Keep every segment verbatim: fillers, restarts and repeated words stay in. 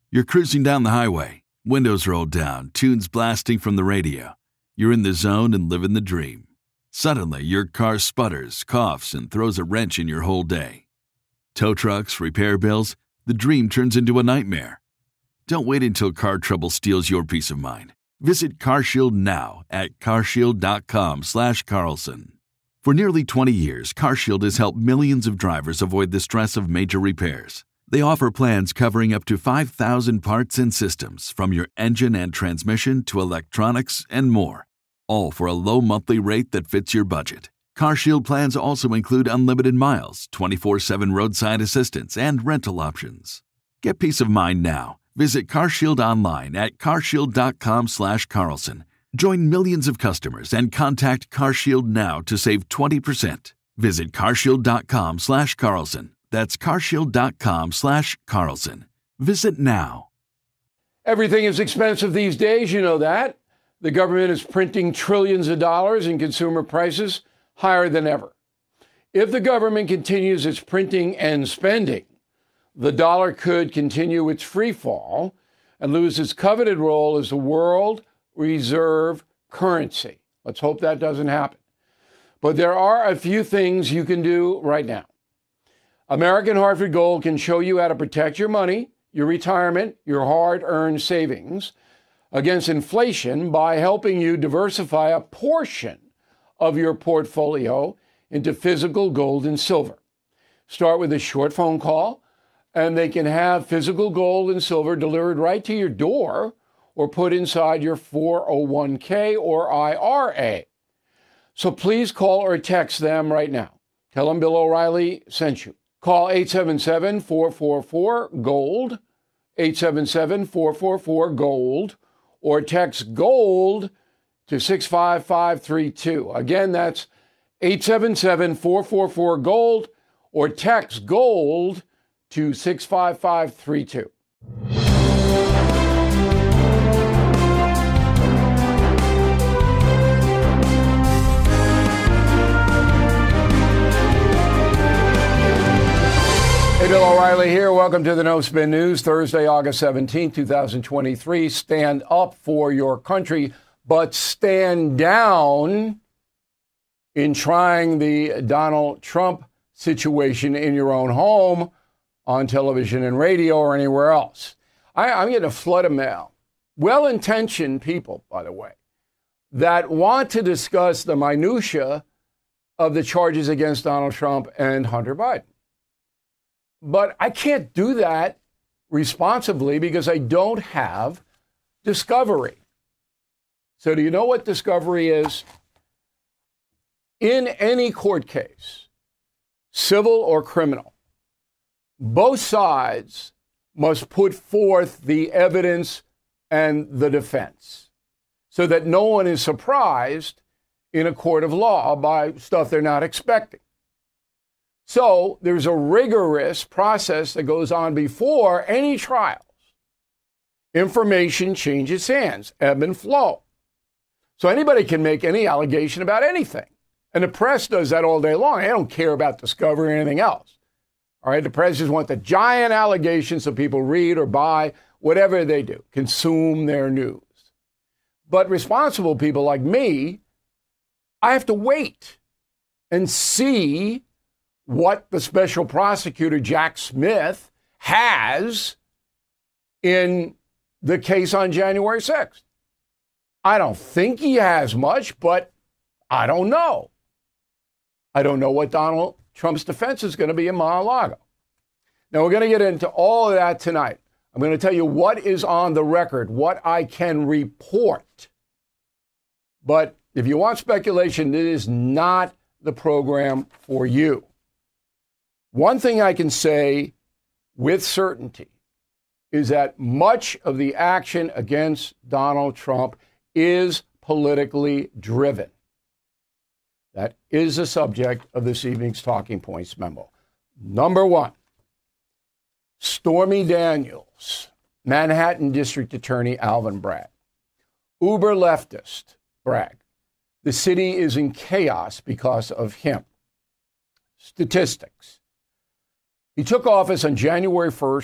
You're cruising down the highway, windows rolled down, tunes blasting from the radio. You're in the zone and living the dream. Suddenly, your car sputters, coughs, and throws a wrench in your whole day. Tow trucks, repair bills, the dream turns into a nightmare. Don't wait until car trouble steals your peace of mind. Visit CarShield now at carshield.com slash Carlson. For nearly twenty years, CarShield has helped millions of drivers avoid the stress of major repairs. They offer plans covering up to five thousand parts and systems, from your engine and transmission to electronics and more, all for a low monthly rate that fits your budget. CarShield plans also include unlimited miles, twenty-four seven roadside assistance, and rental options. Get peace of mind now. Visit CarShield online at carshield.com slash Carlson. Join millions of customers and contact CarShield now to save twenty percent. Visit carshield.com slash Carlson. That's carshield.com slash Carlson. Visit now. Everything is expensive these days, you know that. The government is printing trillions of dollars and consumer prices higher than ever. If the government continues its printing and spending, the dollar could continue its free fall and lose its coveted role as the world reserve currency. Let's hope that doesn't happen. But there are a few things you can do right now. American Hartford Gold can show you how to protect your money, your retirement, your hard-earned savings against inflation by helping you diversify a portion of your portfolio into physical gold and silver. Start with a short phone call, and they can have physical gold and silver delivered right to your door or put inside your four oh one k or I R A. So please call or text them right now. Tell them Bill O'Reilly sent you. Call eight seven seven, four four four, GOLD, eight seven seven, four four four, GOLD, or text GOLD to six five five three two. Again, that's eight seven seven, four four four, GOLD, or text GOLD to six five five three two. Hey, Bill O'Reilly here. Welcome to the No Spin News, Thursday, August seventeenth, twenty twenty-three. Stand up for your country, but stand down in trying the Donald Trump situation in your own home, on television and radio, or anywhere else. I, I'm getting a flood of mail. Well-intentioned people, by the way, that want to discuss the minutia of the charges against Donald Trump and Hunter Biden. But I can't do that responsibly because I don't have discovery. So do you know what discovery is? In any court case, civil or criminal, both sides must put forth the evidence and the defense so that no one is surprised in a court of law by stuff they're not expecting. So there's a rigorous process that goes on before any trials. Information changes hands, ebb and flow. So anybody can make any allegation about anything. And the press does that all day long. They don't care about discovery or anything else. All right, the press just want the giant allegations so people read or buy, whatever they do, consume their news. But responsible people like me, I have to wait and see what the special prosecutor, Jack Smith, has in the case on January sixth. I don't think he has much, but I don't know. I don't know what Donald Trump's defense is going to be in Mar-a-Lago. Now, we're going to get into all of that tonight. I'm going to tell you what is on the record, what I can report. But if you want speculation, it is not the program for you. One thing I can say with certainty is that much of the action against Donald Trump is politically driven. That is the subject of this evening's Talking Points memo. Number one, Stormy Daniels, Manhattan District Attorney Alvin Bragg. Uber leftist Bragg. The city is in chaos because of him. Statistics. He took office on January first,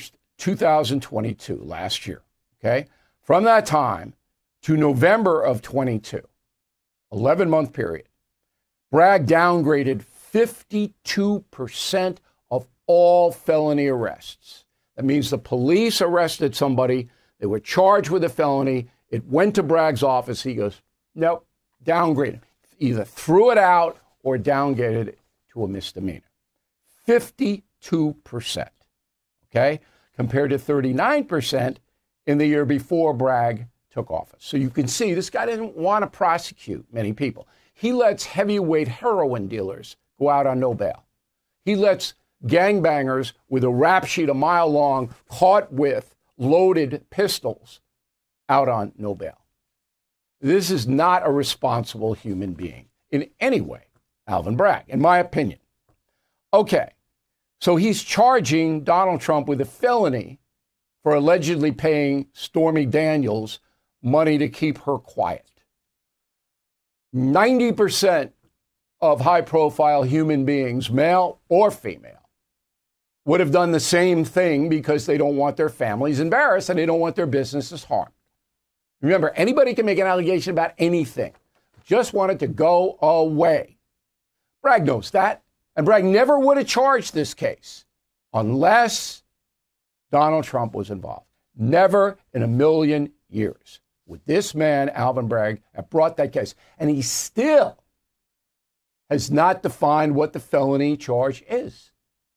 two thousand twenty-two, last year, okay? From that time to November of twenty-two, eleven-month period, Bragg downgraded fifty-two percent of all felony arrests. That means the police arrested somebody, they were charged with a felony, it went to Bragg's office, he goes, nope, downgraded. Either threw it out or downgraded it to a misdemeanor. fifty-two percent, okay, compared to thirty-nine percent in the year before Bragg took office. So you can see this guy didn't want to prosecute many people. He lets heavyweight heroin dealers go out on no bail. He lets gangbangers with a rap sheet a mile long caught with loaded pistols out on no bail. This is not a responsible human being in any way, Alvin Bragg, in my opinion. Okay, so he's charging Donald Trump with a felony for allegedly paying Stormy Daniels money to keep her quiet. ninety percent of high-profile human beings, male or female, would have done the same thing because they don't want their families embarrassed and they don't want their businesses harmed. Remember, anybody can make an allegation about anything. Just want it to go away. Bragg knows that. And Bragg never would have charged this case unless Donald Trump was involved. Never in a million years would this man, Alvin Bragg, have brought that case. And he still has not defined what the felony charge is.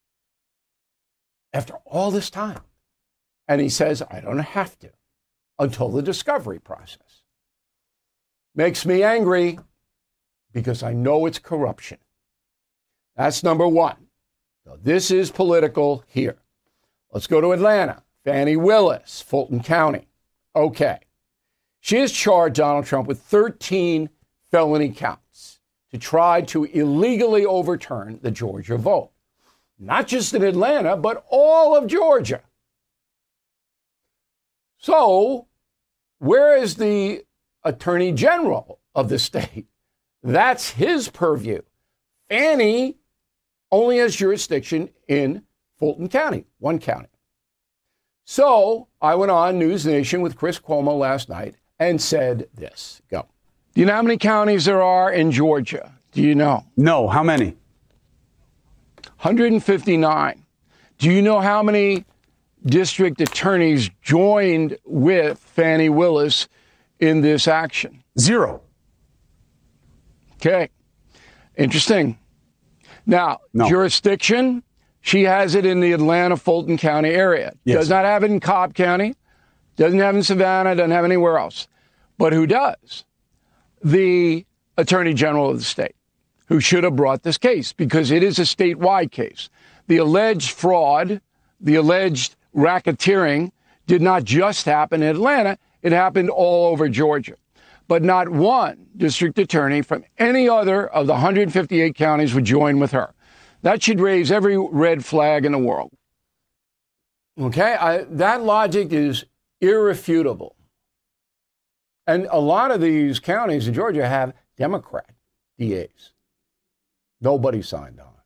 After all this time. And he says, I don't have to until the discovery process. Makes me angry because I know it's corruption. That's number one. So this is political here. Let's go to Atlanta. Fani Willis, Fulton County. Okay. She has charged Donald Trump with thirteen felony counts to try to illegally overturn the Georgia vote. Not just in Atlanta, but all of Georgia. So, where is the Attorney General of the state? That's his purview. Fani only has jurisdiction in Fulton County, one county. So, I went on News Nation with Chris Cuomo last night and said this. Go. Do you know how many counties there are in Georgia? Do you know? No. How many? one hundred fifty-nine. Do you know how many district attorneys joined with Fani Willis in this action? Zero. Okay. Interesting. Now, no. Jurisdiction, she has it in the Atlanta-Fulton County area. Yes. Does not have it in Cobb County. Doesn't have it in Savannah. Doesn't have it anywhere else. But who does? The Attorney General of the state, who should have brought this case because it is a statewide case. The alleged fraud, the alleged racketeering did not just happen in Atlanta. It happened all over Georgia. But not one district attorney from any other of the one hundred fifty-eight counties would join with her. That should raise every red flag in the world. Okay, I, that logic is irrefutable. And a lot of these counties in Georgia have Democrat D As. Nobody signed on.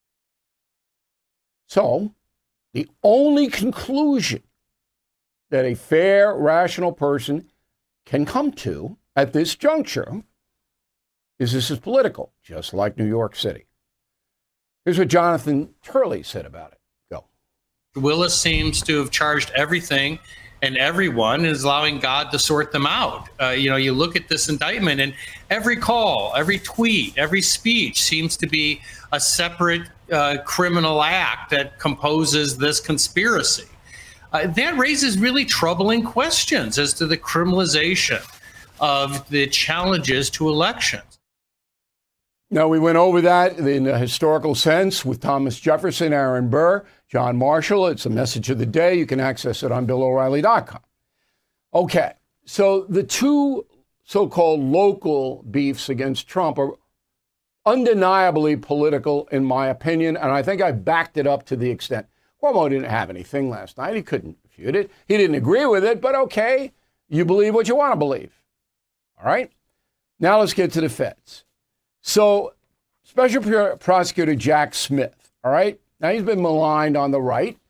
So, the only conclusion that a fair, rational person can come to at this juncture is this is political, just like New York City. Here's what Jonathan Turley said about it. Go. Willis seems to have charged everything and everyone, is allowing God to sort them out. Uh, you know, you look at this indictment and every call, every tweet, every speech seems to be a separate uh, criminal act that composes this conspiracy. Uh, that raises really troubling questions as to the criminalization of the challenges to elections. Now, we went over that in a historical sense with Thomas Jefferson, Aaron Burr, John Marshall. It's a message of the day. You can access it on Bill O'Reilly dot com. Okay, so the two so-called local beefs against Trump are undeniably political, in my opinion, and I think I backed it up to the extent. Cuomo didn't have anything last night. He couldn't refute it. He didn't agree with it, but okay, you believe what you want to believe. All right? Now let's get to the feds. So, Special Prosecutor Jack Smith, all right? Now, he's been maligned on the right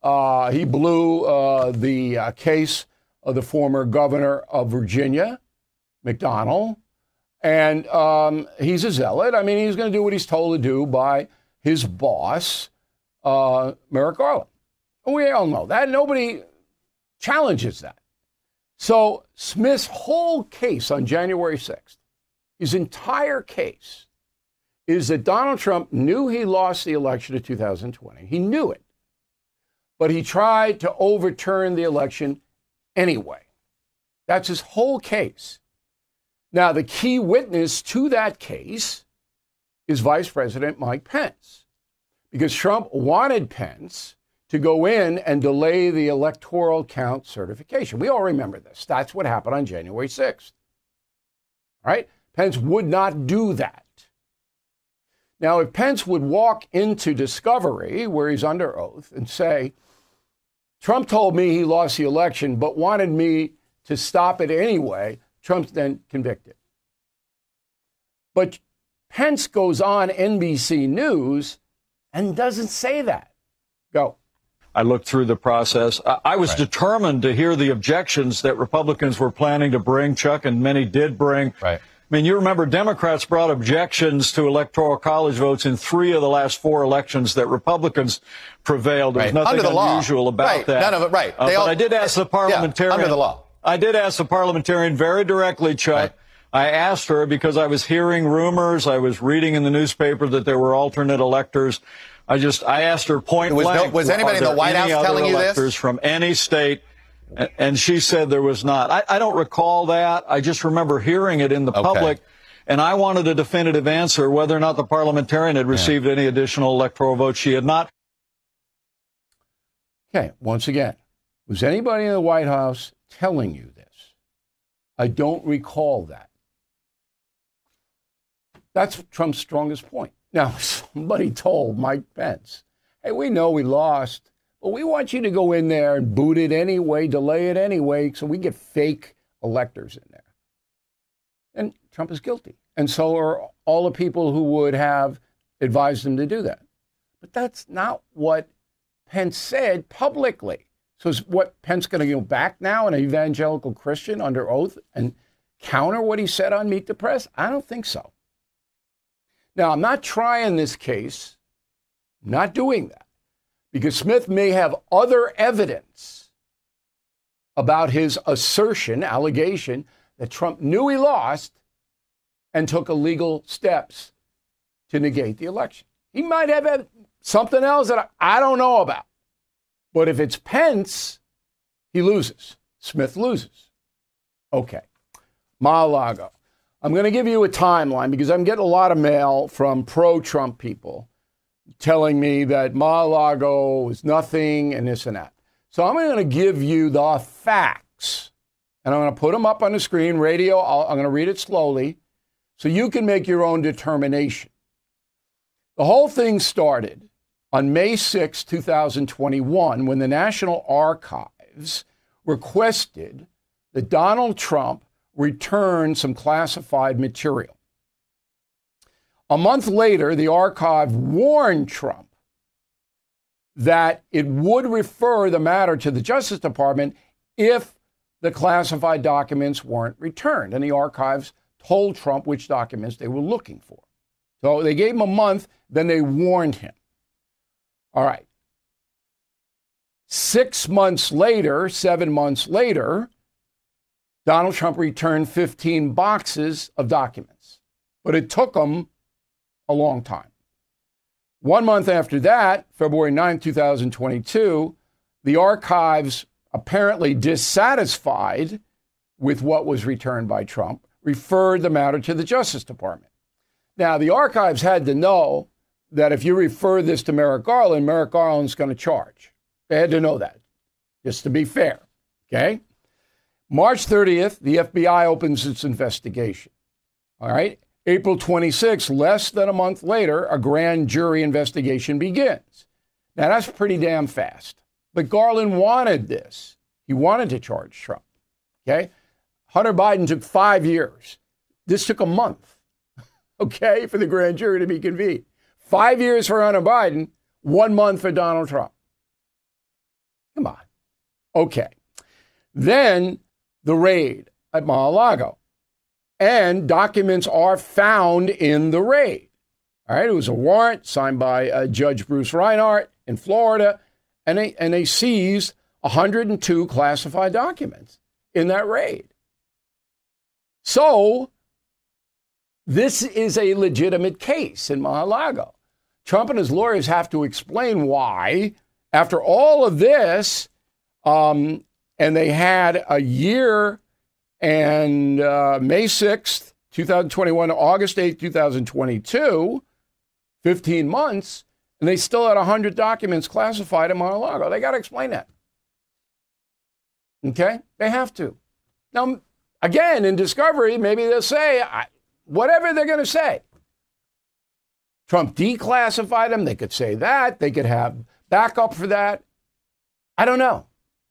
Uh, he blew uh, the uh, case of the former governor of Virginia, McDonnell. And um, he's a zealot. I mean, he's going to do what he's told to do by his boss, uh, Merrick Garland. And we all know that. Nobody challenges that. So Smith's whole case on January sixth, his entire case, is that Donald Trump knew he lost the election of two thousand twenty. He knew it. But he tried to overturn the election anyway. That's his whole case. Now, the key witness to that case is Vice President Mike Pence, because Trump wanted Pence to go in and delay the electoral count certification. We all remember this. That's what happened on January sixth. All right? Pence would not do that. Now, if Pence would walk into discovery, where he's under oath, and say, Trump told me he lost the election, but wanted me to stop it anyway, Trump's then convicted. But Pence goes on N B C News and doesn't say that. Go. I looked through the process. I was right. determined to hear the objections that Republicans were planning to bring, Chuck, and many did bring. Right. I mean, you remember Democrats brought objections to Electoral College votes in three of the last four elections that Republicans prevailed. There's right. nothing unusual law. about right. that. None of it, right. Uh, but all, I did ask the parliamentarian. Yeah, under the law. I did ask the parliamentarian very directly, Chuck. Right. I asked her because I was hearing rumors. I was reading in the newspaper that there were alternate electors. I just, I asked her point was blank. No, was anybody in the White House telling you this? From any state. And she said there was not. I, I don't recall that. I just remember hearing it in the okay. public. And I wanted a definitive answer whether or not the parliamentarian had received yeah. any additional electoral votes. She had not. Okay, once again, was anybody in the White House telling you this? I don't recall that. That's Trump's strongest point. Now, somebody told Mike Pence, hey, we know we lost, but we want you to go in there and boot it anyway, delay it anyway, so we get fake electors in there. And Trump is guilty. And so are all the people who would have advised him to do that. But that's not what Pence said publicly. So is what Pence going to go back now, an evangelical Christian under oath, and counter what he said on Meet the Press? I don't think so. Now, I'm not trying this case, not doing that, because Smith may have other evidence about his assertion, allegation, that Trump knew he lost and took illegal steps to negate the election. He might have something else that I don't know about. But if it's Pence, he loses. Smith loses. Okay. Mar-a-Lago. I'm going to give you a timeline because I'm getting a lot of mail from pro-Trump people telling me that Mar-a-Lago is nothing and this and that. So I'm going to give you the facts. And I'm going to put them up on the screen, radio. I'll, I'm going to read it slowly so you can make your own determination. The whole thing started on May sixth, twenty twenty-one, when the National Archives requested that Donald Trump return some classified material. A month later, the archive warned Trump that it would refer the matter to the Justice Department if the classified documents weren't returned. And the archives told Trump which documents they were looking for. So they gave him a month, then they warned him. All right. Six months later, seven months later, Donald Trump returned fifteen boxes of documents. But it took him a long time. One month after that, February ninth, twenty twenty-two, the archives, apparently dissatisfied with what was returned by Trump, referred the matter to the Justice Department. Now, the archives had to know that if you refer this to Merrick Garland, Merrick Garland's going to charge. They had to know that, just to be fair, okay? March thirtieth, the F B I opens its investigation, all right? April twenty-sixth, less than a month later, a grand jury investigation begins. Now, that's pretty damn fast. But Garland wanted this. He wanted to charge Trump, okay? Hunter Biden took five years. This took a month, okay, for the grand jury to be convened. Five years for Hunter Biden, one month for Donald Trump. Come on. Okay. Then the raid at Mar-a-Lago. And documents are found in the raid. All right. It was a warrant signed by uh, Judge Bruce Reinhart in Florida. And they, and they seized one hundred two classified documents in that raid. So this is a legitimate case in Mar-a-Lago. Trump and his lawyers have to explain why, after all of this, um, and they had a year and uh, May sixth, twenty twenty-one to August eighth, twenty twenty-two, fifteen months, and they still had one hundred documents classified in Mar-a-Lago. They got to explain that. Okay? They have to. Now, again, in discovery, maybe they'll say whatever they're going to say. Trump declassified them. They could say that. They could have backup for that. I don't know.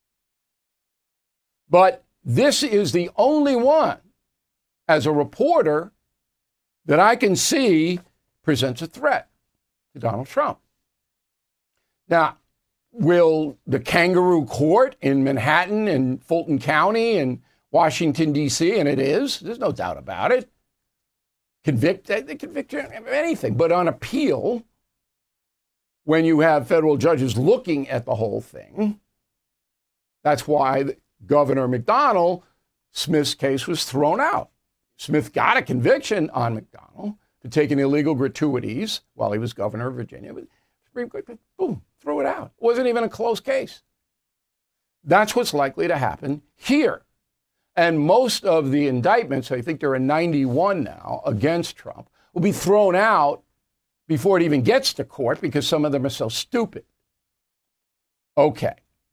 But this is the only one, as a reporter, that I can see presents a threat to Donald Trump. Now, will the kangaroo court in Manhattan and Fulton County and Washington, D C, and it is, there's no doubt about it, convict, they convict you of anything. But on appeal, when you have federal judges looking at the whole thing, that's why Governor McDonnell, Smith's case was thrown out. Smith got a conviction on McDonnell for taking illegal gratuities while he was governor of Virginia. But Supreme Court, boom, threw it out. It wasn't even a close case. That's what's likely to happen here. And most of the indictments, I think there are ninety-one now against Trump, will be thrown out before it even gets to court because some of them are so stupid. Okay.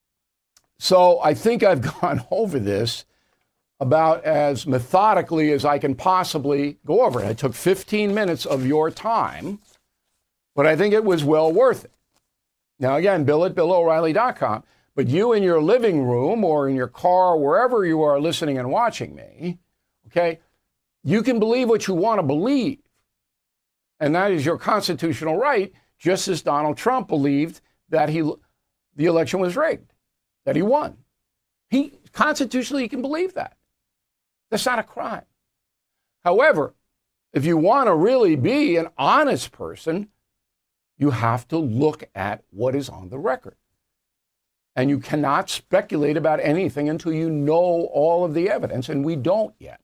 So I think I've gone over this about as methodically as I can possibly go over it. It took fifteen minutes of your time, but I think it was well worth it. Now, again, Bill at Bill O'Reilly dot com. But you in your living room or in your car, wherever you are listening and watching me, okay, you can believe what you want to believe. And that is your constitutional right, just as Donald Trump believed that he the election was rigged, that he won. He constitutionally he can believe that. That's not a crime. However, if you want to really be an honest person, you have to look at what is on the record. And you cannot speculate about anything until you know all of the evidence, and we don't yet.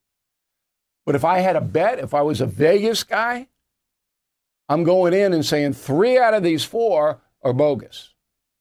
But if I had a bet, if I was a Vegas guy, I'm going in and saying three out of these four are bogus.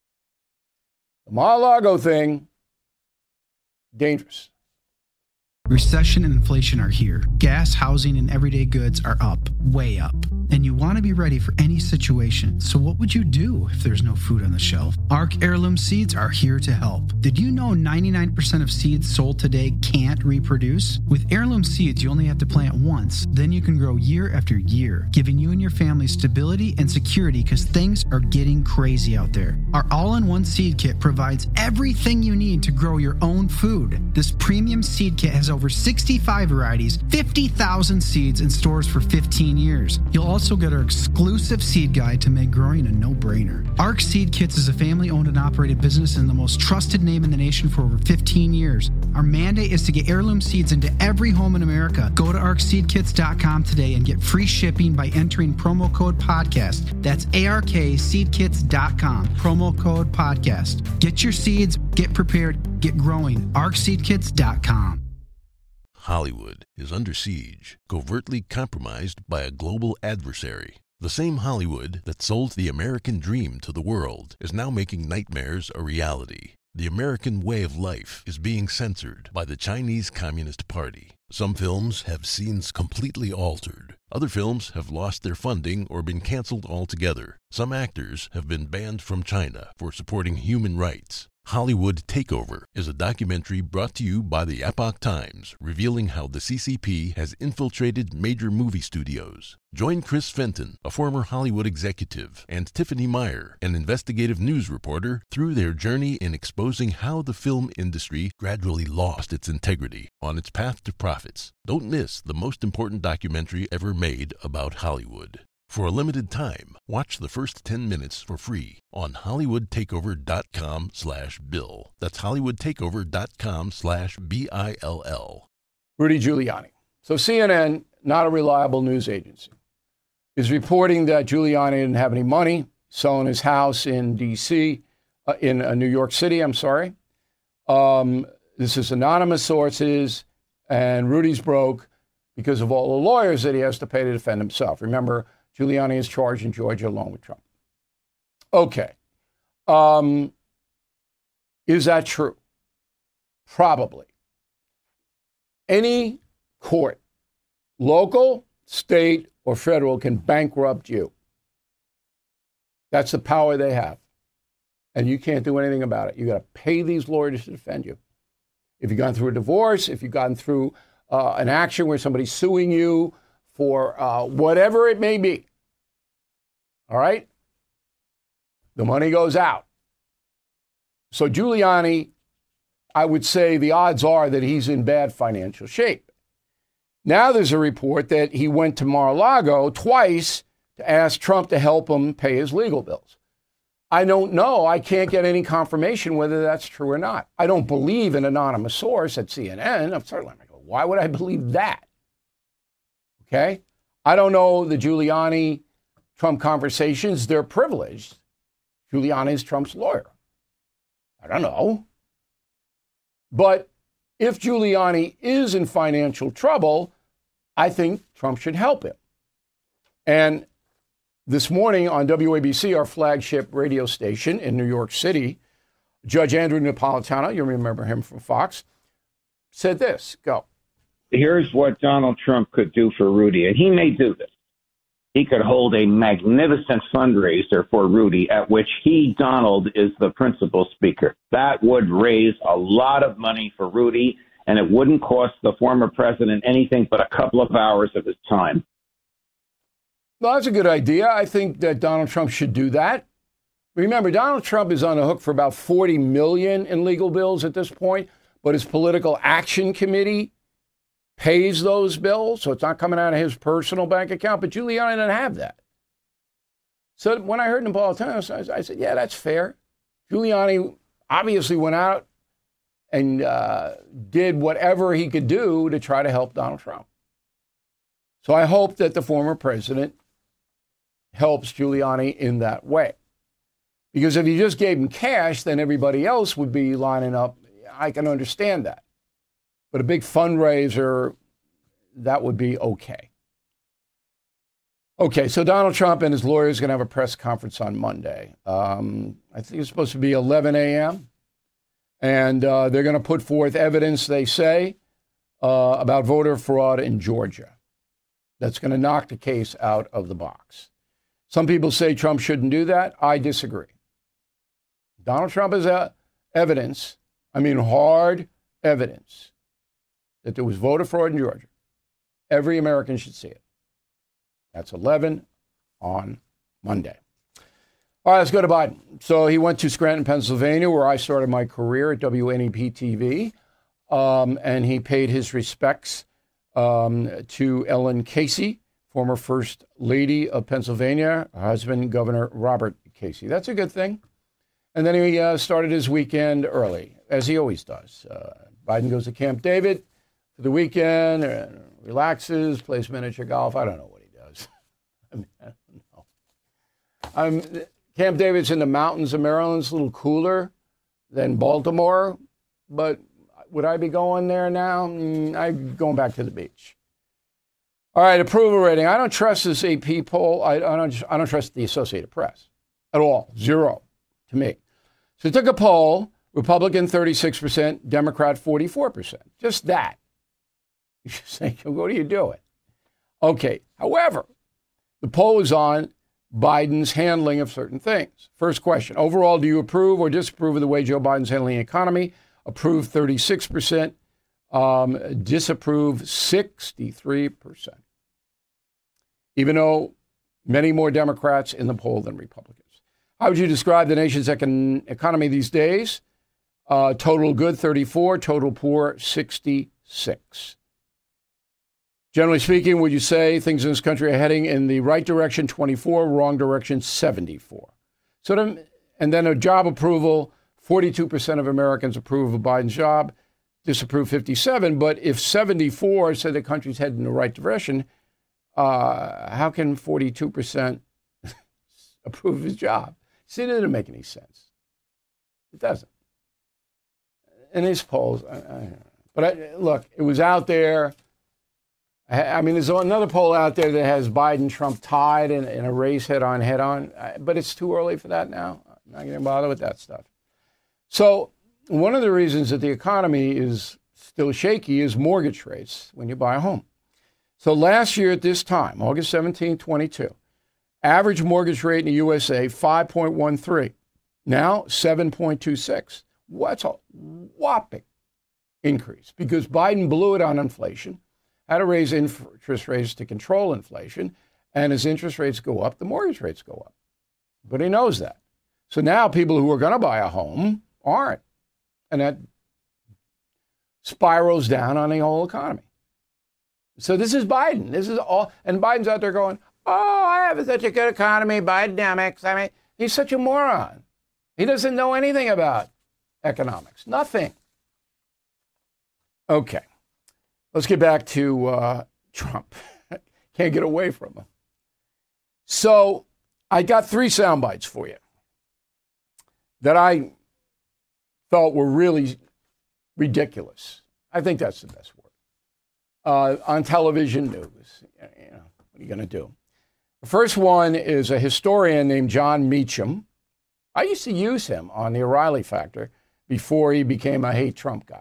The Mar-a-Lago thing, dangerous. Recession and inflation are here. Gas, housing, and everyday goods are up, way up. And you want to be ready for any situation. So what would you do if there's no food on the shelf? Ark Heirloom Seeds are here to help. Did you know ninety-nine percent of seeds sold today can't reproduce? With Heirloom Seeds, you only have to plant once. Then you can grow year after year, giving you and your family stability and security because things are getting crazy out there. Our all-in-one seed kit provides everything you need to grow your own food. This premium seed kit has over sixty-five varieties, fifty thousand seeds, and stores for fifteen years. You'll also get our exclusive seed guide to make growing a no-brainer. Ark Seed Kits is a family-owned and operated business and the most trusted name in the nation for over fifteen years. Our mandate is to get heirloom seeds into every home in America. Go to ark seed kits dot com today and get free shipping by entering promo code podcast. That's A R K seed kits dot com, promo code podcast. Get your seeds, get prepared, get growing. ark seed kits dot com. Hollywood is under siege, covertly compromised by a global adversary. The same Hollywood that sold the American dream to the world is now making nightmares a reality. The American way of life is being censored by the Chinese Communist Party. Some films have scenes completely altered. Other films have lost their funding or been canceled altogether. Some actors have been banned from China for supporting human rights. Hollywood Takeover is a documentary brought to you by the Epoch Times, revealing how the C C P has infiltrated major movie studios. Join Chris Fenton, a former Hollywood executive, and Tiffany Meyer, an investigative news reporter, through their journey in exposing how the film industry gradually lost its integrity on its path to profits. Don't miss the most important documentary ever made about Hollywood. For a limited time, watch the first ten minutes for free on hollywoodtakeover.com slash bill. That's hollywoodtakeover.com slash B I L L. Rudy Giuliani. So C N N, not a reliable news agency, is reporting that Giuliani didn't have any money, selling his house in D C, uh, in uh, New York City, I'm sorry. Um, this is anonymous sources, and Rudy's broke because of all the lawyers that he has to pay to defend himself. Remember, Giuliani is charged in Georgia along with Trump. Okay. Um, is that true? Probably. Any court, local, state, or federal, can bankrupt you. That's the power they have. And you can't do anything about it. You got to pay these lawyers to defend you. If you've gone through a divorce, if you've gone through uh, an action where somebody's suing you for uh, whatever it may be, all right? The money goes out. So Giuliani, I would say the odds are that he's in bad financial shape. Now there's a report that he went to Mar-a-Lago twice to ask Trump to help him pay his legal bills. I don't know. I can't get any confirmation whether that's true or not. I don't believe an anonymous source at C N N. I'm certainly like, why would I believe that? Okay? I don't know the Giuliani Trump conversations. They're privileged. Giuliani is Trump's lawyer. I don't know. But if Giuliani is in financial trouble, I think Trump should help him. And this morning on W A B C, our flagship radio station in New York City, Judge Andrew Napolitano, you remember him from Fox, said this. Go. Here's what Donald Trump could do for Rudy, and he may do this. He could hold a magnificent fundraiser for Rudy at which he, Donald, is the principal speaker. That would raise a lot of money for Rudy, and it wouldn't cost the former president anything but a couple of hours of his time. Well, that's a good idea. I think that Donald Trump should do that. Remember, Donald Trump is on the hook for about forty million dollars in legal bills at this point, but his political action committee pays those bills, so it's not coming out of his personal bank account, but Giuliani doesn't have that. So when I heard Napolitano, I said, yeah, that's fair. Giuliani obviously went out and uh, did whatever he could do to try to help Donald Trump. So I hope that the former president helps Giuliani in that way. Because if you just gave him cash, then everybody else would be lining up. I can understand that. But a big fundraiser, that would be okay. Okay, so Donald Trump and his lawyers are going to have a press conference on Monday. Um, I think it's supposed to be eleven a.m. And uh, they're going to put forth evidence, they say, uh, about voter fraud in Georgia. That's going to knock the case out of the box. Some people say Trump shouldn't do that. I disagree. Donald Trump has uh, evidence, I mean hard evidence, that there was voter fraud in Georgia. Every American should see it. That's eleven on Monday. All right, let's go to Biden. So he went to Scranton, Pennsylvania, where I started my career at W N E P T V, um, and he paid his respects um, to Ellen Casey, former First Lady of Pennsylvania, her husband, Governor Robert Casey. That's a good thing. And then he uh, started his weekend early, as he always does. Uh, Biden goes to Camp David for the weekend, and relaxes, plays miniature golf. I don't know what he does. I mean, I don't know. I'm, Camp David's in the mountains of Maryland. It's a little cooler than Baltimore, but would I be going there now? Mm, I'm going back to the beach. All right, approval rating. I don't trust this A P poll. I, I don't. I don't trust the Associated Press at all. Zero to me. So they took a poll. Republican thirty-six percent, Democrat forty-four percent. Just that. You just think, what are you doing? Okay. However, the poll is on Biden's handling of certain things. First question: overall, do you approve or disapprove of the way Joe Biden's handling the economy? Approve thirty-six percent. Um, disapprove sixty-three percent. Even though many more Democrats in the poll than Republicans. How would you describe the nation's econ- economy these days? Uh, total good, thirty-four. Total poor, sixty-six. Generally speaking, would you say things in this country are heading in the right direction, twenty-four, wrong direction, seventy-four? So, then, and then a job approval, forty-two percent of Americans approve of Biden's job, disapprove fifty-seven. But if seventy-four say the country's heading in the right direction, uh, how can forty-two percent approve his job? See, it doesn't make any sense. It doesn't. And his polls, I, I, but I, look, it was out there. I, I mean, there's another poll out there that has Biden, Trump tied in, in a race head on, head on. But it's too early for that now. I'm not going to bother with that stuff. So one of the reasons that the economy is still shaky is mortgage rates when you buy a home. So last year at this time, August seventeenth, twenty-two, average mortgage rate in the U S A, five point one three. Now, seven point two six. What's a whopping increase? Because Biden blew it on inflation, had to raise interest rates to control inflation, and as interest rates go up, the mortgage rates go up. But he knows that. So now people who are going to buy a home aren't. And that spirals down on the whole economy. So this is Biden. This is all, and Biden's out there going, oh, I have such a good economy, Bidenomics. I mean, he's such a moron. He doesn't know anything about economics. Nothing. Okay. Let's get back to uh, Trump. Can't get away from him. So I got three sound bites for you that I felt were really ridiculous. I think that's the best word. Uh, on television news. You know, what are you going to do? The first one is a historian named John Meacham. I used to use him on the O'Reilly Factor before he became a hate Trump guy.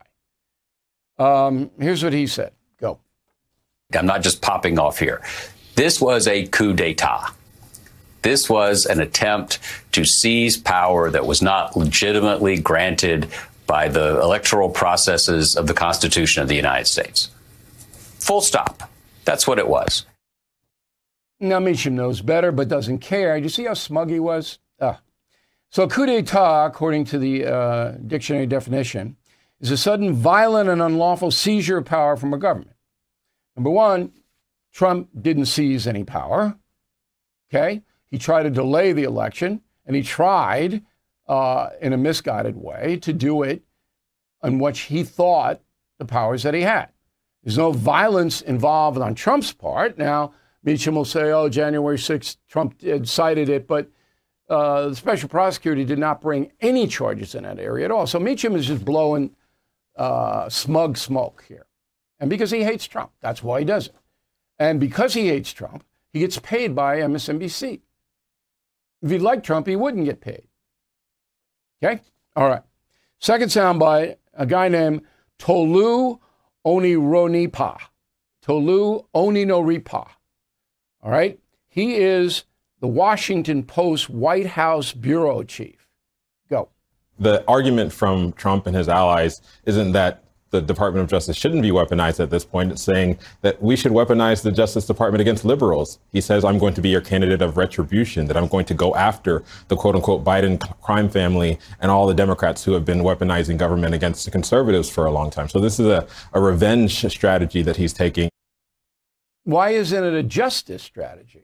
Um, here's what he said. Go. I'm not just popping off here. This was a coup d'etat. This was an attempt to seize power that was not legitimately granted by the electoral processes of the Constitution of the United States. Full stop. That's what it was. Now, Meacham knows better, but doesn't care. Did you see how smug he was? Ah. So coup d'etat, according to the uh, dictionary definition, is a sudden violent and unlawful seizure of power from a government. Number one, Trump didn't seize any power. Okay? He tried to delay the election, and he tried uh, in a misguided way to do it on which he thought the powers that he had. There's no violence involved on Trump's part. Now, Meacham will say, oh, January sixth, Trump cited it, but uh, the special prosecutor did not bring any charges in that area at all. So Meacham is just blowing uh, smug smoke here. And because he hates Trump, that's why he does it. And because he hates Trump, he gets paid by M S N B C. If he liked Trump, he wouldn't get paid. Okay? All right. Second soundbite, a guy named Tolu Onironipa. Tolu Onironipa. All right? He is the Washington Post White House bureau chief. Go. The argument from Trump and his allies isn't that the Department of Justice shouldn't be weaponized at this point. It's saying that we should weaponize the Justice Department against liberals. He says, I'm going to be your candidate of retribution, that I'm going to go after the quote unquote Biden crime family and all the Democrats who have been weaponizing government against the conservatives for a long time. So this is a, a revenge strategy that he's taking. Why isn't it a justice strategy?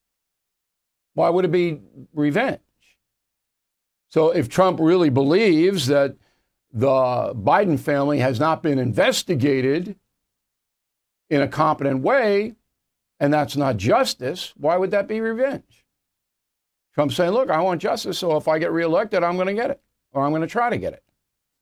Why would it be revenge? So if Trump really believes that the Biden family has not been investigated in a competent way, and that's not justice, why would that be revenge? Trump's saying, look, I want justice, so if I get reelected, I'm going to get it, or I'm going to try to get it.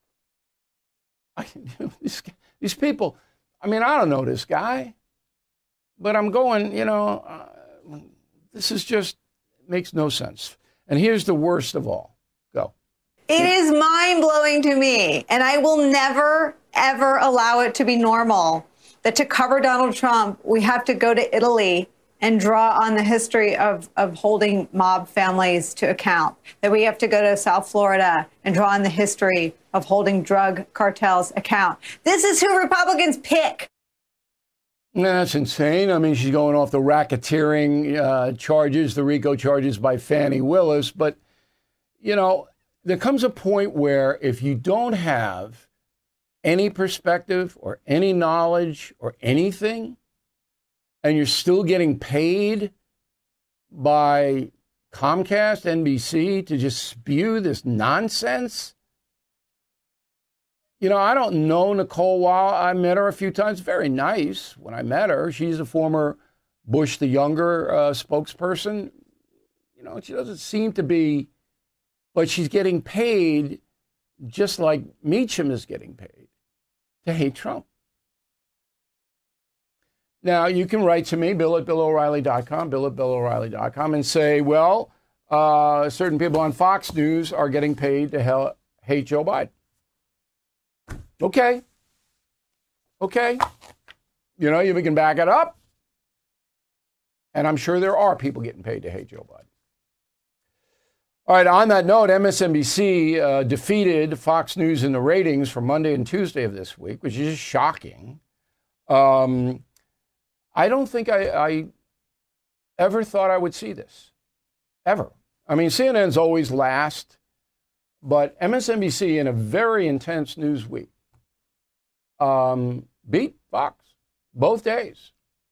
I, these, these people, I mean, I don't know this guy, but I'm going, you know, uh, this is just, makes no sense. And here's the worst of all. Go. It is mind-blowing to me, and I will never, ever allow it to be normal that to cover Donald Trump, we have to go to Italy and draw on the history of, of holding mob families to account, that we have to go to South Florida and draw on the history of holding drug cartels account. This is who Republicans pick. That's insane. I mean, she's going off the racketeering uh, charges, the RICO charges by Fani Willis, but, you know, there comes a point where if you don't have any perspective or any knowledge or anything, and you're still getting paid by Comcast, N B C to just spew this nonsense? You know, I don't know Nicole Weil. I met her a few times. Very nice when I met her. She's a former Bush the Younger uh, spokesperson. You know, she doesn't seem to be, but she's getting paid just like Meacham is getting paid to hate Trump. Now, you can write to me, Bill at Bill O'Reilly dot com, Bill at Bill O'Reilly dot com, and say, well, uh, certain people on Fox News are getting paid to hell, hate Joe Biden. Okay. Okay. You know, you can back it up. And I'm sure there are people getting paid to hate Joe Biden. All right, on that note, M S N B C uh, defeated Fox News in the ratings for Monday and Tuesday of this week, which is just shocking. Um, I don't think I, I ever thought I would see this, ever. I mean, C N N's always last, but M S N B C in a very intense news week um, beat Fox both days.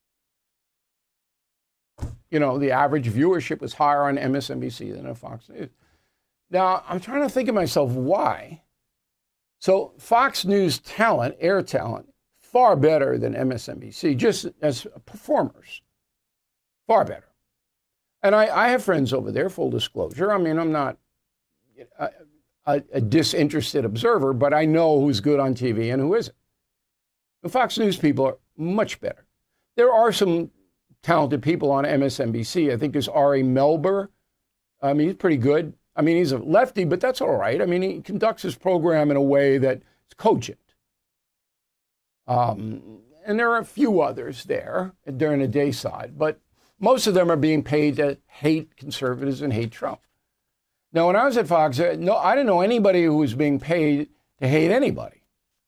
You know, the average viewership was higher on M S N B C than on Fox News. Now, I'm trying to think of myself why. So Fox News talent, air talent, far better than M S N B C, just as performers. Far better. And I, I have friends over there, full disclosure. I mean, I'm not a, a, a disinterested observer, but I know who's good on T V and who isn't. The Fox News people are much better. There are some talented people on M S N B C. I think there's Ari Melber. I mean, he's pretty good. I mean, he's a lefty, but that's all right. I mean, he conducts his program in a way that's cogent. Um, and there are a few others there during the day side, but most of them are being paid to hate conservatives and hate Trump. Now, when I was at Fox, no, I didn't know anybody who was being paid to hate anybody.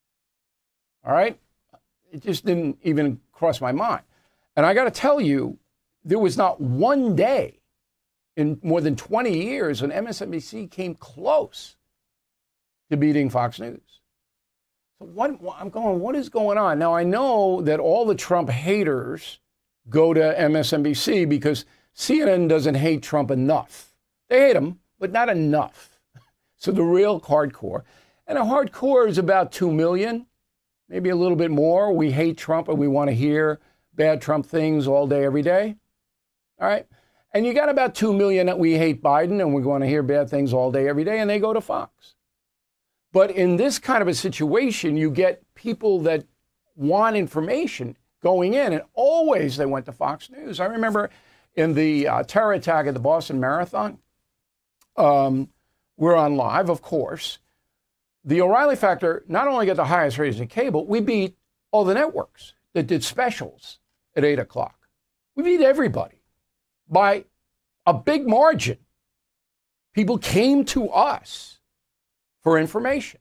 All right? It just didn't even cross my mind. And I got to tell you, there was not one day in more than twenty years when M S N B C came close to beating Fox News. So what, I'm going, what is going on? Now, I know that all the Trump haters go to M S N B C because C N N doesn't hate Trump enough. They hate him, but not enough. So the real hardcore, and a hardcore is about two million, maybe a little bit more. We hate Trump and we want to hear bad Trump things all day, every day. All right. And you got about two million that we hate Biden and we want to hear bad things all day, every day, and they go to Fox. But in this kind of a situation, you get people that want information going in, and always they went to Fox News. I remember in the uh, terror attack at the Boston Marathon, um, we're on live, of course. The O'Reilly Factor not only got the highest ratings in cable, we beat all the networks that did specials at eight o'clock. We beat everybody by a big margin. People came to us for information.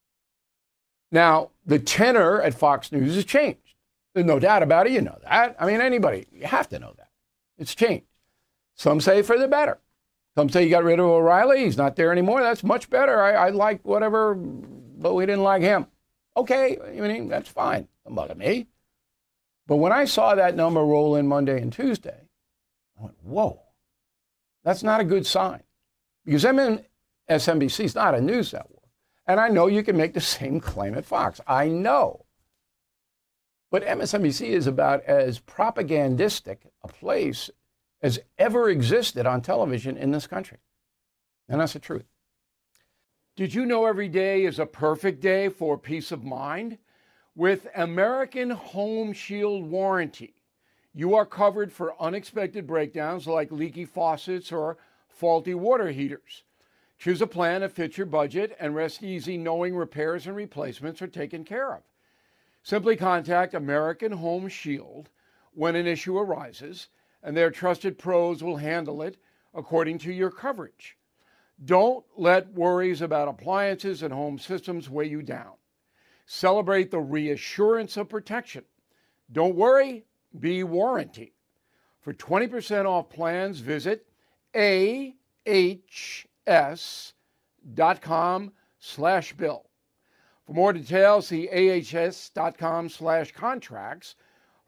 Now, the tenor at Fox News has changed. There's no doubt about it. You know that. I mean, anybody, you have to know that. It's changed. Some say for the better. Some say you got rid of O'Reilly. He's not there anymore. That's much better. I, I like whatever, but we didn't like him. Okay, I mean, that's fine. Don't bother me. But when I saw that number roll in Monday and Tuesday, I went, whoa, that's not a good sign. Because M S N B C is not a news network. And I know you can make the same claim at Fox. I know. But M S N B C is about as propagandistic a place as ever existed on television in this country. And that's the truth. Did you know every day is a perfect day for peace of mind? With American Home Shield Warranty, you are covered for unexpected breakdowns like leaky faucets or faulty water heaters. Choose a plan that fits your budget and rest easy knowing repairs and replacements are taken care of. Simply contact American Home Shield when an issue arises, and their trusted pros will handle it according to your coverage. Don't let worries about appliances and home systems weigh you down. Celebrate the reassurance of protection. Don't worry, be warranty. For twenty percent off plans, visit A H S dot com slash bill. For more details, see A H S dot com slash contracts.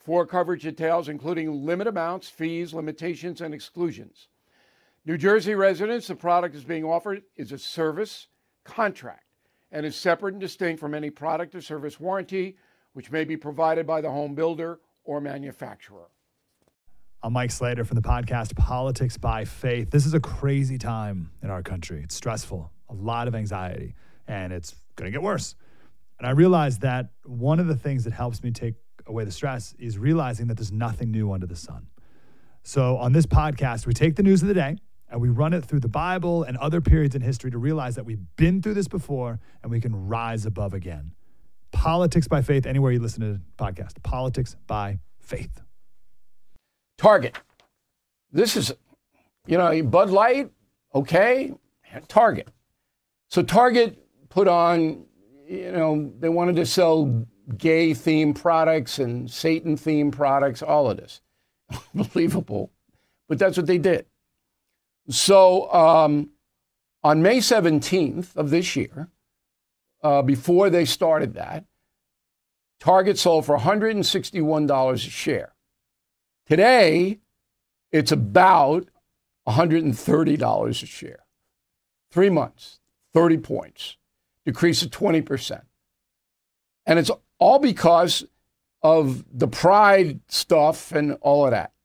Four coverage details, including limit amounts, fees, limitations, and exclusions. New Jersey residents, the product is being offered is a service contract and is separate and distinct from any product or service warranty, which may be provided by the home builder or manufacturer. I'm Mike Slater from the podcast Politics by Faith. This is a crazy time in our country. It's stressful, a lot of anxiety, and it's going to get worse. And I realized that one of the things that helps me take away the stress is realizing that there's nothing new under the sun. So on this podcast, we take the news of the day and we run it through the Bible and other periods in history to realize that we've been through this before and we can rise above again. Politics by Faith, anywhere you listen to the podcast. Politics by Faith. Target. This is, you know, Bud Light, okay, Target. So Target put on, you know, they wanted to sell gay-themed products and Satan-themed products, all of this. Unbelievable. But that's what they did. So um, on May seventeenth of this year, uh, before they started that, Target sold for one hundred sixty-one dollars a share. Today, it's about one hundred thirty dollars a share. Three months, thirty points, decrease of twenty percent. And it's all because of the pride stuff and all of that.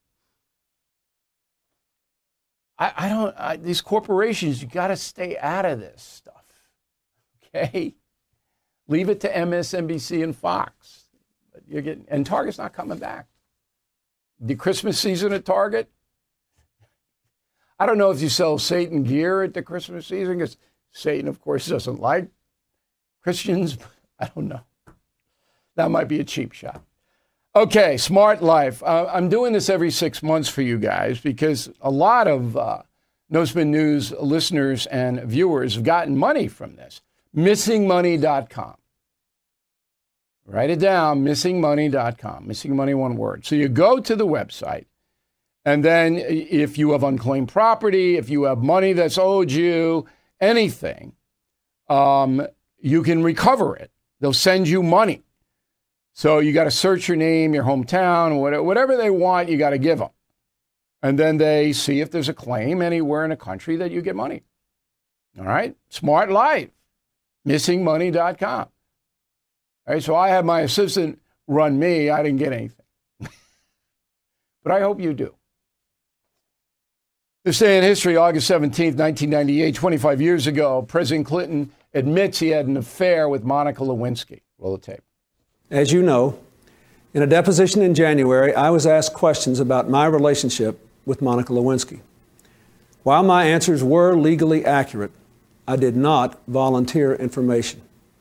I, I don't, I, these corporations, you got to stay out of this stuff, okay? Leave it to M S N B C and Fox. But you're getting, and Target's not coming back. The Christmas season at Target, I don't know if you sell Satan gear at the Christmas season, because Satan, of course, doesn't like Christians. I don't know. That might be a cheap shot. Okay, Smart Life. Uh, I'm doing this every six months for you guys because a lot of uh, No Spin News listeners and viewers have gotten money from this. missing money dot com. Write it down, missing money dot com. Missing Money, one word. So you go to the website, and then if you have unclaimed property, if you have money that's owed you, anything, um, you can recover it. They'll send you money. So you got to search your name, your hometown, whatever they want, you got to give them. And then they see if there's a claim anywhere in the country that you get money. All right? Smart Life, missing money dot com. All right, so I had my assistant run me. I didn't get anything. But I hope you do. This day in history, August seventeenth, nineteen ninety-eight, twenty-five years ago, President Clinton admits he had an affair with Monica Lewinsky. Roll the tape. As you know, in a deposition in January, I was asked questions about my relationship with Monica Lewinsky. While my answers were legally accurate, I did not volunteer information.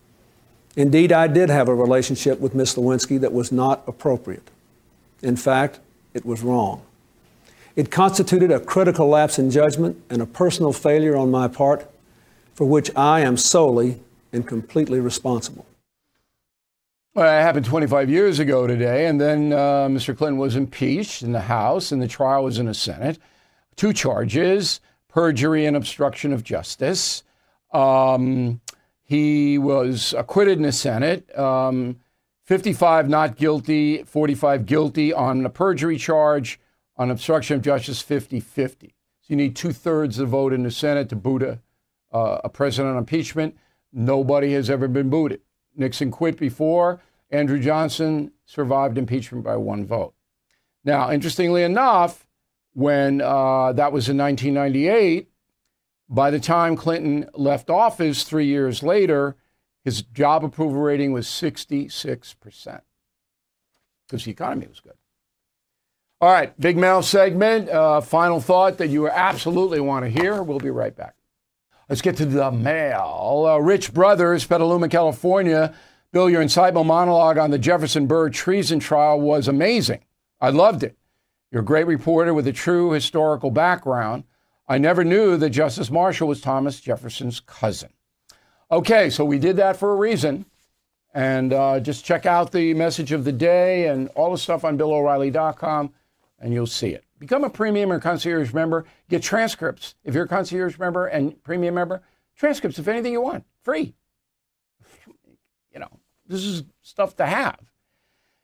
Indeed, I did have a relationship with Miss Lewinsky that was not appropriate. In fact, it was wrong. It constituted a critical lapse in judgment and a personal failure on my part, for which I am solely and completely responsible. Well, it happened twenty-five years ago today, and then uh, Mister Clinton was impeached in the House, and the trial was in the Senate. Two charges, perjury and obstruction of justice. Um, he was acquitted in the Senate, um, fifty-five not guilty, forty-five guilty on the perjury charge, on obstruction of justice, fifty-fifty. So you need two-thirds of the vote in the Senate to boot a, uh, a president on impeachment. Nobody has ever been booted. Nixon quit before. Andrew Johnson survived impeachment by one vote. Now, interestingly enough, when uh, that was in nineteen ninety-eight, by the time Clinton left office three years later, his job approval rating was sixty-six percent because the economy was good. All right, big mail segment. Uh, final thought that you absolutely want to hear. We'll be right back. Let's get to the mail. Uh, Rich Brothers, Petaluma, California. Bill, your insightful monologue on the Jefferson Byrd treason trial was amazing. I loved it. You're a great reporter with a true historical background. I never knew that Justice Marshall was Thomas Jefferson's cousin. Okay, so we did that for a reason. And uh, just check out the message of the day and all the stuff on Bill O'Reilly dot com, and you'll see it. Become a premium or concierge member. Get transcripts. If you're a concierge member and premium member, transcripts of anything you want, free. You know, this is stuff to have.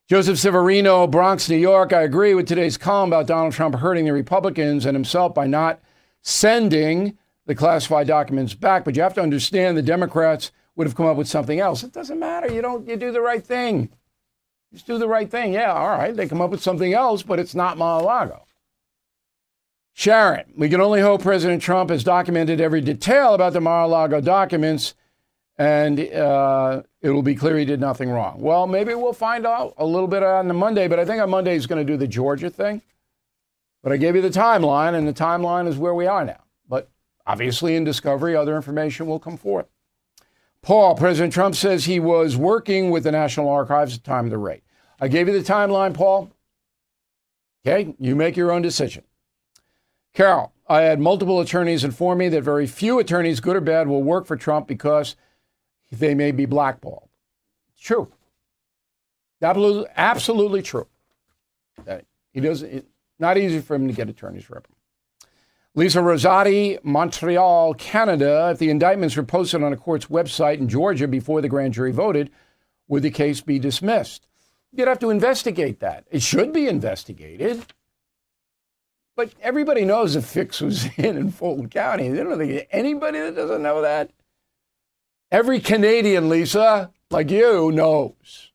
Joseph Severino, Bronx, New York. I agree with today's column about Donald Trump hurting the Republicans and himself by not sending the classified documents back. But you have to understand the Democrats would have come up with something else. It doesn't matter. You don't, you do the right thing. Just do the right thing. Yeah, all right. They come up with something else, but it's not Mar-a-Lago. Sharon, we can only hope President Trump has documented every detail about the Mar-a-Lago documents, and uh, it will be clear he did nothing wrong. Well, maybe we'll find out a little bit on the Monday, but I think on Monday he's going to do the Georgia thing. But I gave you the timeline, and the timeline is where we are now. But obviously in discovery, other information will come forth. Paul, President Trump says he was working with the National Archives at the time of the raid. I gave you the timeline, Paul. Okay, you make your own decision. Carol, I had multiple attorneys inform me that very few attorneys, good or bad, will work for Trump because they may be blackballed. True. Absolutely, absolutely true. That he doesn't. It's not easy for him to get attorneys rep him. Lisa Rosati, Montreal, Canada. If the indictments were posted on a court's website in Georgia before the grand jury voted, would the case be dismissed? You'd have to investigate that. It should be investigated. But everybody knows the fix was in in Fulton County. They don't think anybody that doesn't know that. Every Canadian, Lisa, like you, knows.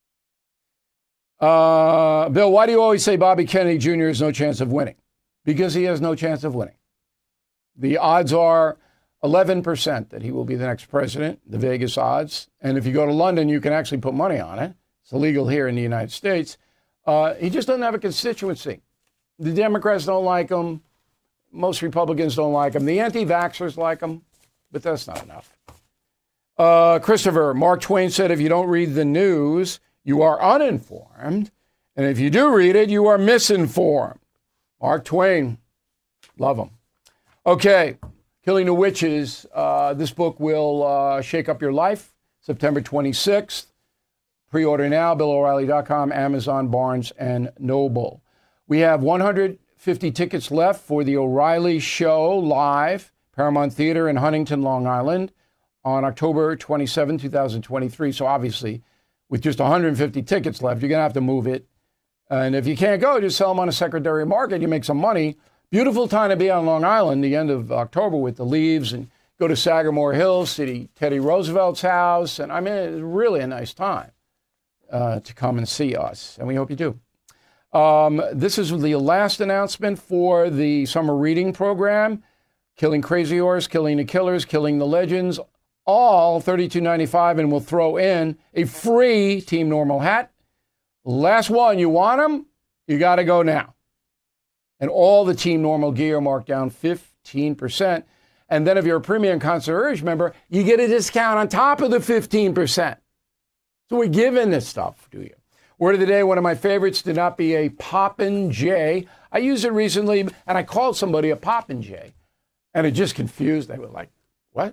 Uh, Bill, why do you always say Bobby Kennedy Junior has no chance of winning? Because he has no chance of winning. The odds are eleven percent that he will be the next president, the Vegas odds. And if you go to London, you can actually put money on it. It's illegal here in the United States. Uh, he just doesn't have a constituency. The Democrats don't like him. Most Republicans don't like him. The anti-vaxxers like him, but that's not enough. Uh, Christopher, Mark Twain said, if you don't read the news, you are uninformed. And if you do read it, you are misinformed. Mark Twain, love him. Okay, Killing the Witches. Uh, this book will uh, shake up your life. September twenty-sixth. Pre-order now, Bill O'Reilly dot com, Amazon, Barnes and Noble. We have one hundred fifty tickets left for the O'Reilly Show live, Paramount Theater in Huntington, Long Island, on October twenty-seventh, twenty twenty-three. So obviously, with just one hundred fifty tickets left, you're going to have to move it. And if you can't go, just sell them on a secondary market. You make some money. Beautiful time to be on Long Island, the end of October with the leaves, and go to Sagamore Hills, see Teddy Roosevelt's house. And I mean, it's really a nice time uh, to come and see us. And we hope you do. Um, this is the last announcement for the summer reading program. Killing Crazy Horse, Killing the Killers, Killing the Legends, all thirty-two ninety-five, and we'll throw in a free Team Normal hat. Last one, you want them? You got to go now. And all the Team Normal gear marked down fifteen percent. And then if you're a Premium Concierge member, you get a discount on top of the fifteen percent. So we're giving this stuff to you. Word of the day, one of my favorites, to not be a Poppin' J. I used it recently, and I called somebody a Poppin' J. And it just confused. They were like, what?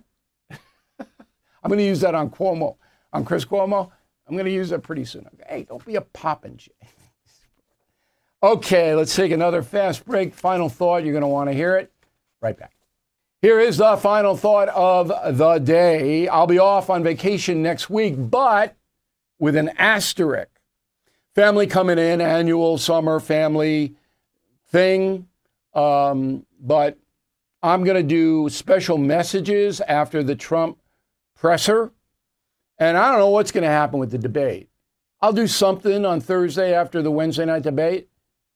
I'm going to use that on Cuomo, on Chris Cuomo. I'm going to use that pretty soon. Hey, don't be a Poppin' J. Okay, let's take another fast break. Final thought. You're going to want to hear it. Right back. Here is the final thought of the day. I'll be off on vacation next week, but with an asterisk. Family coming in, annual summer family thing. Um, but I'm going to do special messages after the Trump presser. And I don't know what's going to happen with the debate. I'll do something on Thursday after the Wednesday night debate.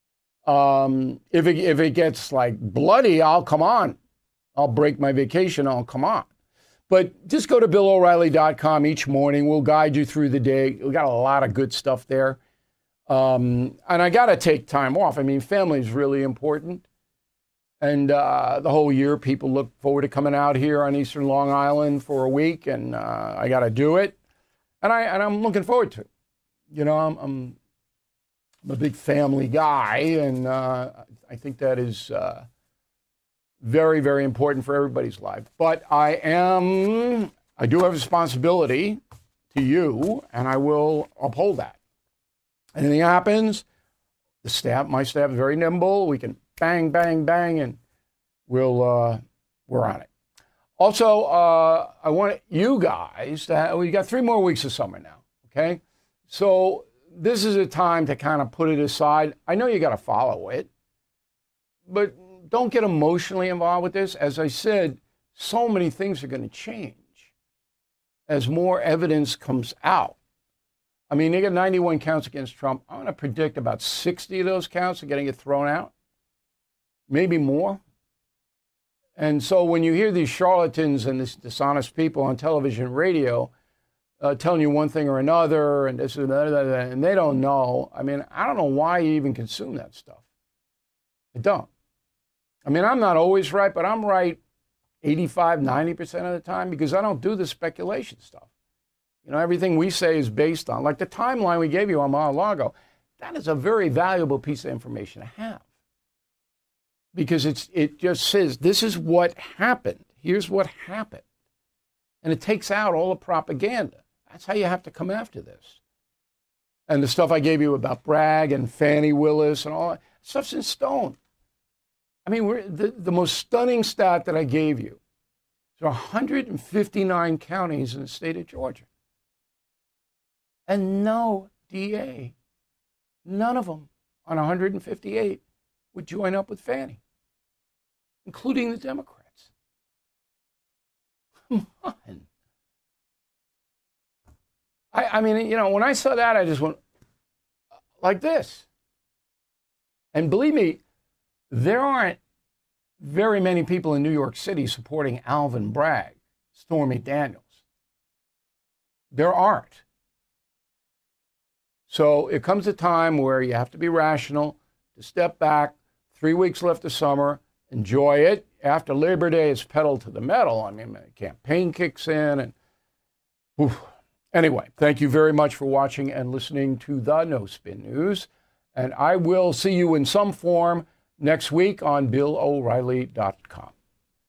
Um, if it, if it gets like bloody, I'll come on. I'll break my vacation. I'll come on. But just go to Bill O'Reilly dot com each morning. We'll guide you through the day. We got a lot of good stuff there. Um, and I got to take time off. I mean, family is really important. And uh, the whole year, people look forward to coming out here on Eastern Long Island for a week, and uh, I got to do it. And, I, and I'm looking forward to it. You know, I'm, I'm, I'm a big family guy, and uh, I think that is uh, very, very important for everybody's life. But I am, I do have a responsibility to you, and I will uphold that. Anything happens, the staff, my staff is very nimble. We can bang, bang, bang, and we'll, uh, we're on it. Also, uh, I want you guys to have, we got three more weeks of summer now, okay? So this is a time to kind of put it aside. I know you got to follow it, but don't get emotionally involved with this. As I said, so many things are going to change as more evidence comes out. I mean, they got ninety-one counts against Trump. I'm going to predict about sixty of those counts are going to get thrown out, maybe more. And so when you hear these charlatans and these dishonest people on television and radio uh, telling you one thing or another and this and that, and they don't know, I mean, I don't know why you even consume that stuff. I don't. I mean, I'm not always right, but I'm right eighty-five, ninety percent of the time because I don't do the speculation stuff. You know, everything we say is based on, like the timeline we gave you on Mar-a-Lago, that is a very valuable piece of information to have. Because it's it just says, this is what happened. Here's what happened. And it takes out all the propaganda. That's how you have to come after this. And the stuff I gave you about Bragg and Fannie Willis and all that stuff's in stone. I mean, we're, the, the most stunning stat that I gave you, there are one hundred fifty-nine counties in the state of Georgia. And no D A, none of them on one hundred fifty-eight would join up with Fannie, including the Democrats. Come on. I, I mean, you know, when I saw that, I just went like this. And believe me, there aren't very many people in New York City supporting Alvin Bragg, Stormy Daniels. There aren't. So it comes a time where you have to be rational, to step back, three weeks left of summer, enjoy it. After Labor Day, it's pedal to the metal. I mean, the campaign kicks in. and oof. Anyway, thank you very much for watching and listening to the No Spin News. And I will see you in some form next week on Bill O'Reilly dot com.